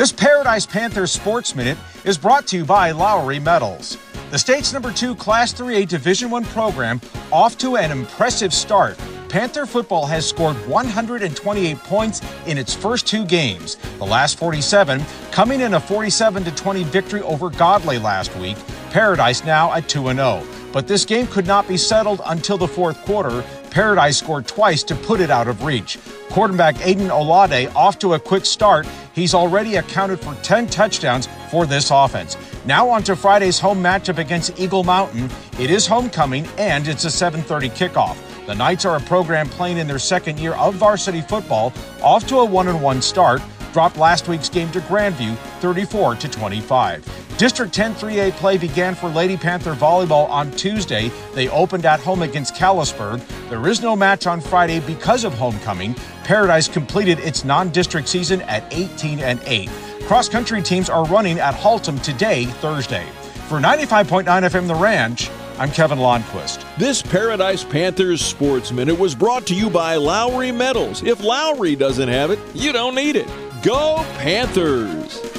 This Paradise Panthers Sports Minute is brought to you by Lowry Metals. The state's #2 Class 3A Division I program off to an impressive start. Panther football has scored 128 points in its first 2 games. The last 47 coming in a 47-20 victory over Godley last week. Paradise now at 2-0. But this game could not be settled until the fourth quarter. Paradise scored twice to put it out of reach. Quarterback Aiden Olade off to a quick start. He's already accounted for 10 touchdowns for this offense. Now on to Friday's home matchup against Eagle Mountain. It is homecoming and it's a 7:30 kickoff. The Knights are a program playing in their second year of varsity football, off to a 1-1 start. Dropped last week's game to Grandview 34-25. District 10 3A play began for Lady Panther volleyball on Tuesday. They opened at home against Callisburg. There is no match on Friday because of homecoming. Paradise completed its non-district season at 18-8. Cross-country teams are running at Haltom today, Thursday. For 95.9 FM The Ranch, I'm Kevin Lonnquist. This Paradise Panthers Sports Minute was brought to you by Lowry Metals. If Lowry doesn't have it, you don't need it. Go Panthers!